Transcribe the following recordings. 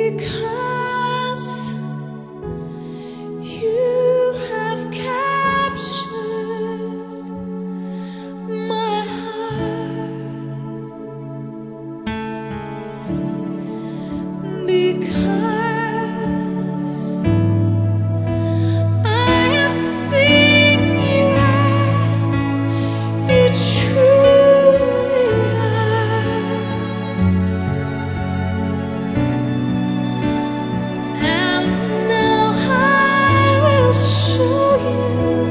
because you have captured my heart, because I have seen you as you truly are, and now I will show you.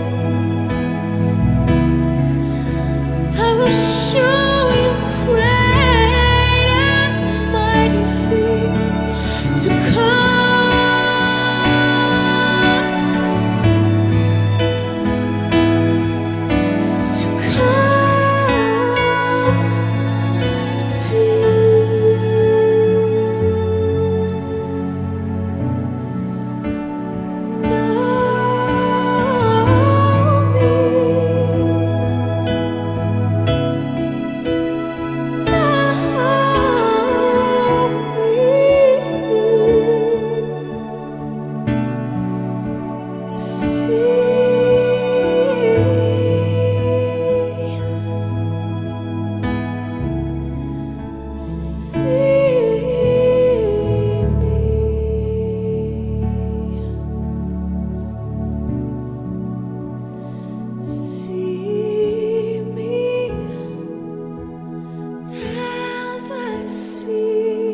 I will show you great and mighty things to come, to see me as I see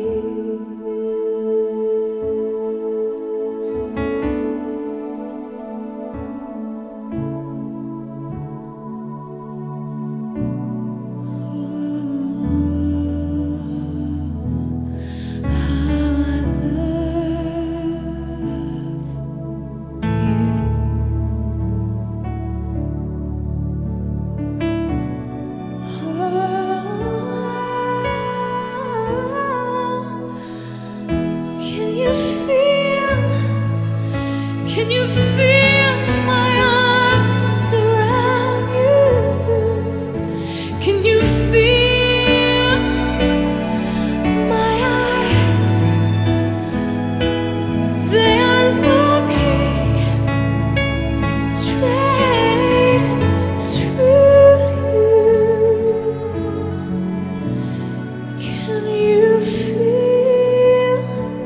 Can you feel my arms around you? Can you feel my eyes? They are looking straight through you. Can you feel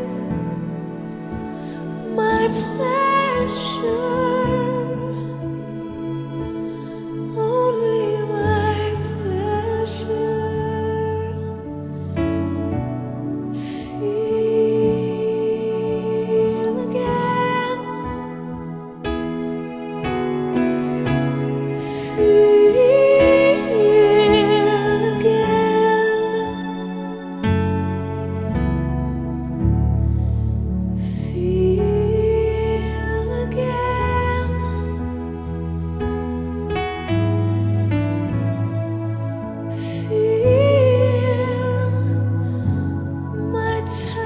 my pleasure? Only my pleasure. Feel again. Feel again. Feel again. Feel my touch.